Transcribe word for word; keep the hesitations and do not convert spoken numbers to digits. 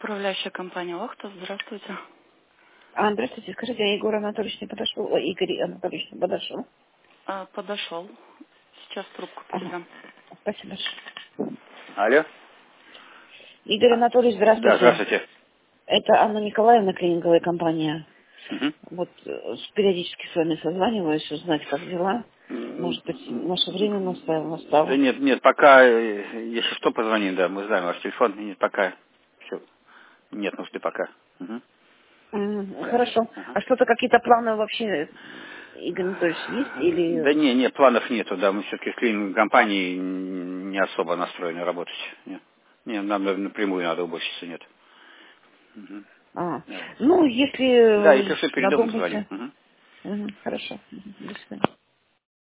Управляющая компания Охта, здравствуйте. А, здравствуйте, скажите, а Егор Анатольевич не подошел? Ой, Игорь Анатольевич не подошел? А, подошел. Сейчас трубку Ага, передам. спасибо большое. Алло? Игорь Анатольевич, Да, здравствуйте. здравствуйте. Это Анна Николаевна, клининговая компания. Мгм. Вот э, с- периодически с вами созваниваюсь, узнать, как дела. Может быть, наше время настало. Да настало. нет, нет, пока, э, если что, позвоним, да, мы знаем ваш телефон, нет, пока, все, нет нужды пока. Мгм. М, Да. Хорошо. Ага. А что-то, какие-то планы вообще, Игорь Анатольевич, есть? Или... Да не, нет, планов нету, да, мы все-таки с клининговой компанией не особо настроены работать. Нет, не, нам напрямую надо уборщицы, нет. Мгм. А, Да. ну, Да, если если э, что, передумаем, звоним. надумаете. Мгм. Мгм, хорошо. Мгм, до свидания.